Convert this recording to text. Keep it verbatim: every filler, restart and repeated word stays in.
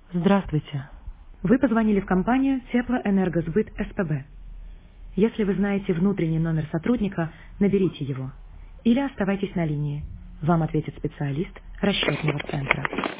Здравствуйте. Вы позвонили в компанию Теплоэнергосбыт СПБ. Если вы знаете внутренний номер сотрудника, наберите его. Или оставайтесь на линии. Вам ответит специалист расчетного центра.